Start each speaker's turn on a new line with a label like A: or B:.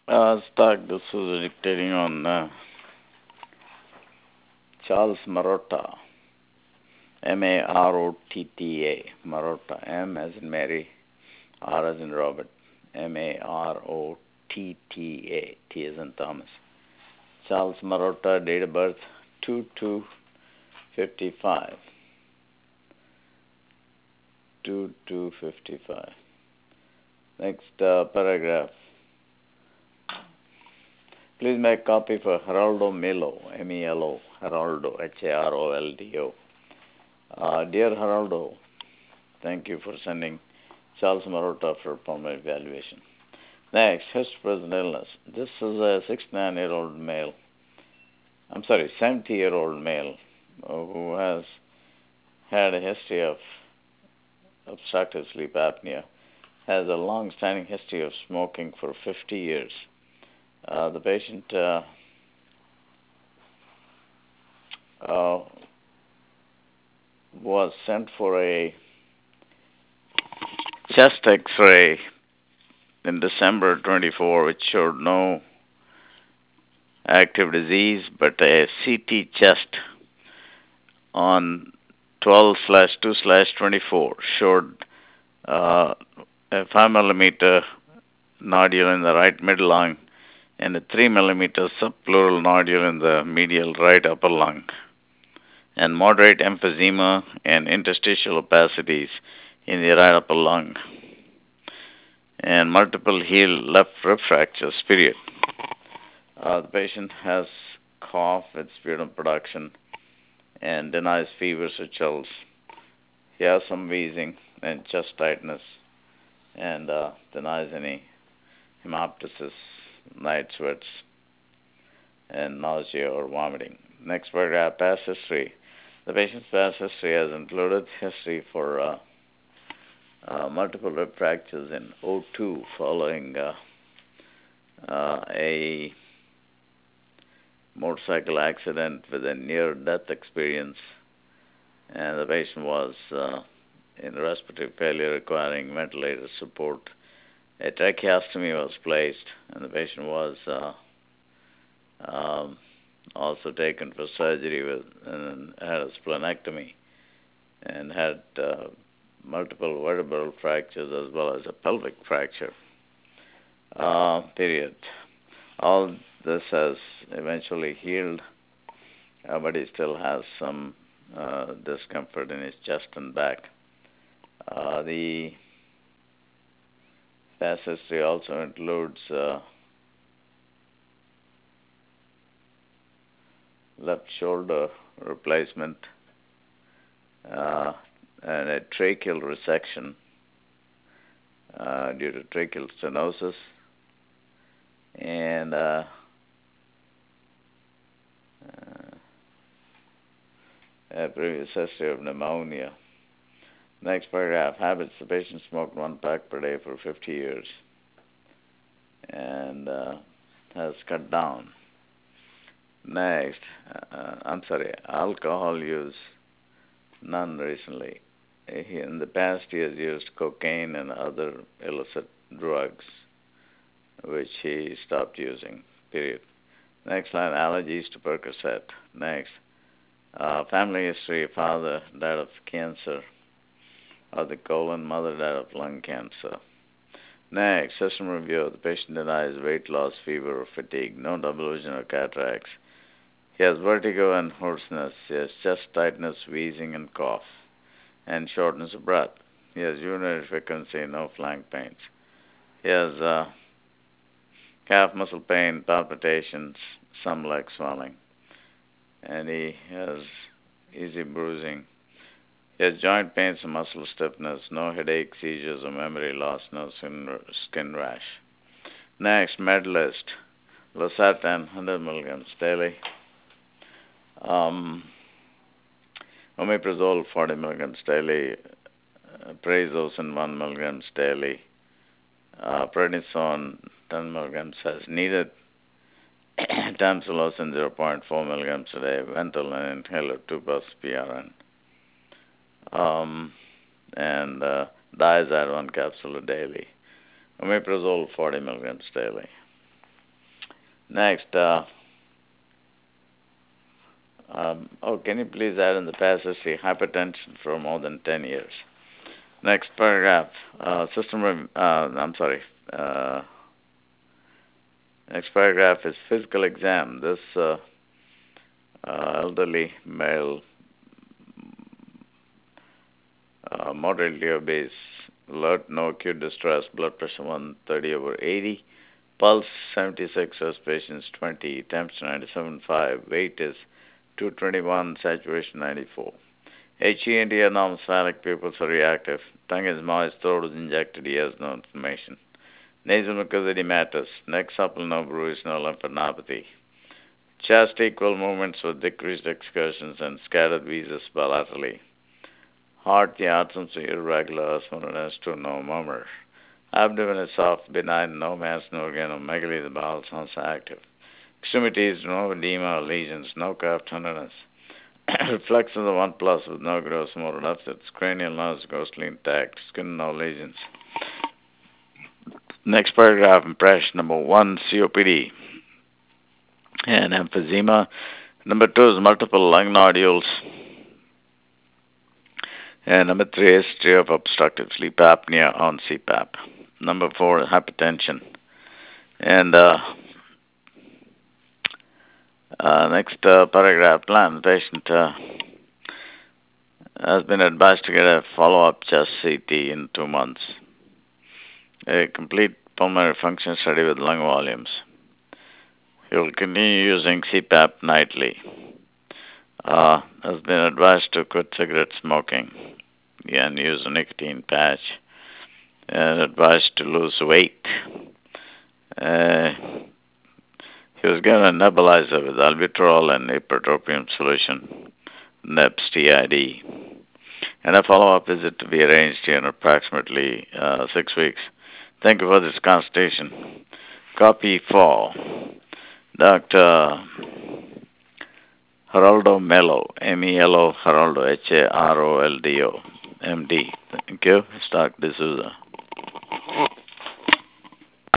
A: Stark, this is dictating on Charles Marotta, Marotta, Marotta, M as in Mary, R as in Robert, Marotta, T as in Thomas. Charles Marotta, date of birth 2255. 2255. Next paragraph. Please make copy for Geraldo Melo, Melo, Geraldo, Haroldo. Dear Geraldo, thank you for sending Charles Marotta for pulmonary evaluation. Next, history present illness. This is a 69-year-old male. 70-year-old male who has had a history of obstructive sleep apnea, has a long-standing history of smoking for 50 years. The patient was sent for a chest X-ray in December 24, which showed no active disease, but a CT chest on 12/2/24 showed a 5 millimeter nodule in the right mid lung and a 3 millimeter subpleural nodule in the medial right upper lung, and moderate emphysema and interstitial opacities in the right upper lung, and multiple heel left rib fractures, period. The patient has cough with sputum production and denies fevers or chills. He has some wheezing and chest tightness and denies any hemoptysis, night sweats, and nausea or vomiting. Next paragraph, past history. The patient's past history has included history for multiple rib fractures in '02 following a motorcycle accident with a near-death experience, and the patient was in respiratory failure requiring ventilator support. A tracheostomy was placed, and the patient was also taken for surgery and had a splenectomy and had multiple vertebral fractures as well as a pelvic fracture. Period. All this has eventually healed, but he still has some discomfort in his chest and back. The past history also includes left shoulder replacement and a tracheal resection due to tracheal stenosis, and a previous history of pneumonia. Next paragraph, habits. The patient smoked 1 pack per day for 50 years and has cut down. Next, alcohol use, none recently. In the past, he has used cocaine and other illicit drugs, which he stopped using, period. Next line, allergies to Percocet. Next, family history, father died of cancer of the colon, mother died of lung cancer. Next, system review. The patient denies weight loss, fever, or fatigue, no double vision or cataracts. He has vertigo and hoarseness. He has chest tightness, wheezing, and cough, and shortness of breath. He has urinary frequency, no flank pains. He has calf muscle pain, palpitations, some leg swelling, and he has easy bruising. He has joint pains and muscle stiffness, no headache, seizures, or memory loss, no skin rash. Next, med list. Losartan, 100 milligrams daily. Omeprazole, 40 milligrams daily. Prazosin, 1 milligrams daily. Prednisone, 10 milligrams as needed. Tamsulosin, 0.4 milligrams a day. Ventolin inhaler, 2 plus PRN. And Diazide, 1 capsule daily. Omeprazole, 40 milligrams daily. Next, can you please add in the past history hypertension for more than 10 years? Next paragraph, I'm sorry. Uh, Next paragraph is physical exam. This elderly male, moderately obese, alert, no acute distress, blood pressure 130 over 80, pulse 76, respiration 20, temperature 97.5, weight is 221, saturation 94. HENT anomospheric, pupils are reactive, tongue is moist, throat is injected, he has no inflammation. Nasal mucosa edematous, neck supple, no bruise, no lymphadenopathy. Chest equal movements with decreased excursions and scattered wheezes bilaterally. Heart, the atoms are irregular, as one as to no murmur. Abdomen is soft, benign, no mass, no organomegaly, the bowel sounds active. Extremities, no edema or lesions, no curved tenderness. Reflex of the 1 plus with no gross motor deficits. Cranial nerves ghostly intact. Skin, no lesions. Next paragraph, impression number 1, COPD and emphysema. Number 2 is multiple lung nodules. And number 3, history of obstructive sleep apnea on CPAP. Number 4, hypertension. And next paragraph, plan. The patient has been advised to get a follow-up chest CT in 2 months. A complete pulmonary function study with lung volumes. He will continue using CPAP nightly. Has been advised to quit cigarette smoking and use a nicotine patch. And advised to lose weight. He was given a nebulizer with albuterol and ipratropium solution, NEPS TID, and a follow-up visit to be arranged in approximately 6 weeks. Thank you for this consultation. Copy for Dr. Geraldo Melo, M-E-L-O, Geraldo, H-A-R-O-L-D-O, M-D. Thank you. Dr. D'Souza.